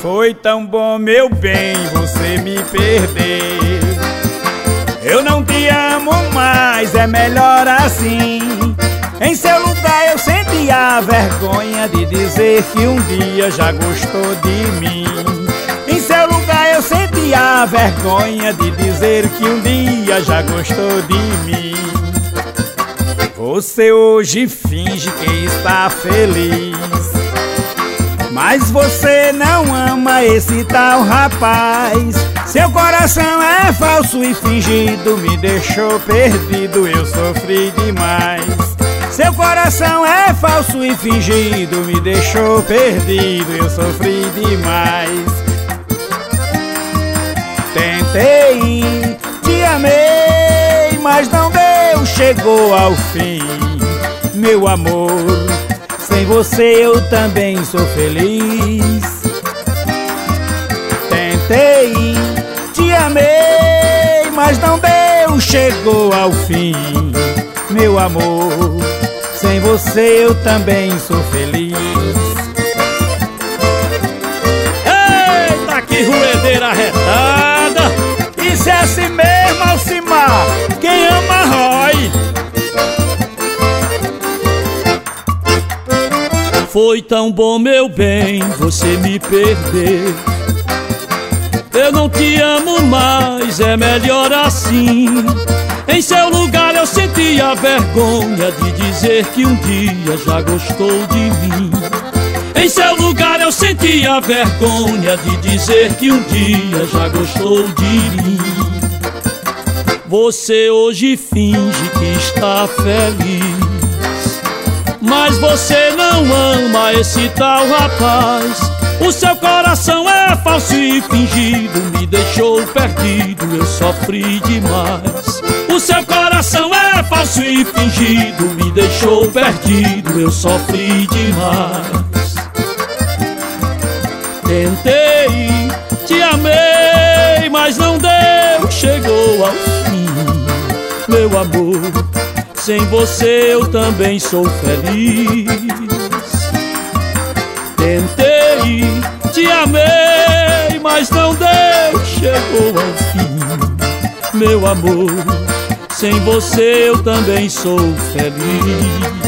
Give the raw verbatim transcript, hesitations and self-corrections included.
Foi tão bom, meu bem, você me perder. Eu não te amo mais, é melhor assim. Em seu lugar eu sentia a vergonha de dizer que um dia já gostou de mim. Em seu lugar eu sentia a vergonha de dizer que um dia já gostou de mim. Você hoje finge que está feliz, mas você não ama esse tal rapaz. Seu coração é falso e fingido, me deixou perdido, eu sofri demais. Seu coração é falso e fingido, me deixou perdido, eu sofri demais. Tentei, te amei, mas não deu, chegou ao fim, meu amor. Sem você eu também sou feliz. Tentei, te amei, mas não deu, chegou ao fim, meu amor. Sem você eu também sou feliz. Eita, que ruedeira arretada! Isso é assim mesmo, Alcimar. Quem ama rói. Foi tão bom, meu bem, você me perder. Eu não te amo mais, é melhor assim. Em seu lugar eu sentia vergonha de dizer que um dia já gostou de mim. Em seu lugar eu sentia vergonha de dizer que um dia já gostou de mim. Você hoje finge que está feliz, mas você não ama esse tal rapaz. O seu coração é falso e fingido, me deixou perdido, eu sofri demais. O seu coração é falso e fingido, me deixou perdido, eu sofri demais. Tentei, te amei, mas não deu, chegou ao fim, meu amor. Sem você eu também sou feliz. Tentei, te amei, mas não deu, chegou ao fim, meu amor. Sem você eu também sou feliz.